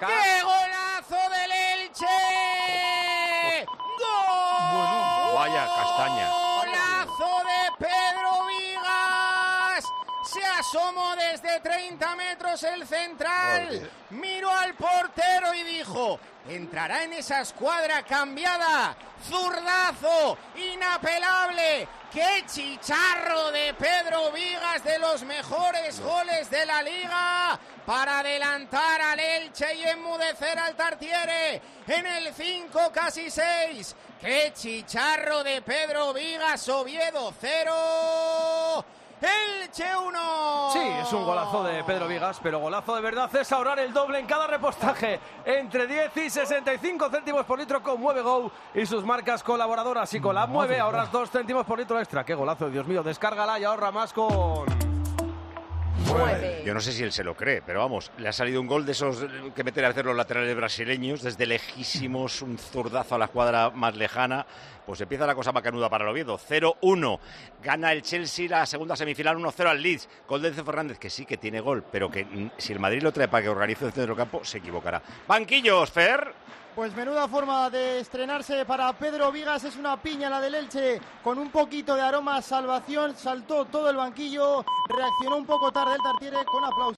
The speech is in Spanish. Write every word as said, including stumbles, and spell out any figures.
saca. ¡Qué golazo del Elche! ¡Gol! Bueno, vaya castaña. ¡Golazo de Pedro Vigas! Se asomó desde treinta metros el central, miró al portero y dijo: entrará en esa escuadra cambiada. Zurdazo, inapelable. ¡Qué chicharro de Pedro Vigas! De los mejores goles de la liga para adelantar al Elche y enmudecer al Tartiere en el cinco, casi seis. ¡Qué chicharro de Pedro Vigas! Oviedo cero, Elche uno. Sí, es un golazo de Pedro Vigas, pero golazo de verdad es ahorrar el doble en cada repostaje. Entre diez y sesenta y cinco céntimos por litro con Mueve Go y sus marcas colaboradoras. Y con la Mueve ahorras dos céntimos por litro extra. ¡Qué golazo, Dios mío! Descárgala y ahorra más con... Mueve. Yo no sé si él se lo cree, pero vamos, le ha salido un gol de esos que meten a veces los laterales brasileños, desde lejísimos, un zurdazo a la escuadra más lejana. Pues empieza la cosa macanuda para el Oviedo. cero uno. Gana el Chelsea la segunda semifinal uno cero al Leeds. Gol de Enzo Fernández, que sí que tiene gol, pero que mm, si el Madrid lo trae para que organice el centro del campo, se equivocará. Banquillos, Fer. Pues menuda forma de estrenarse para Pedro Vigas, es una piña la del Elche, con un poquito de aroma a salvación, saltó todo el banquillo, reaccionó un poco tarde el Tartiere con aplausos.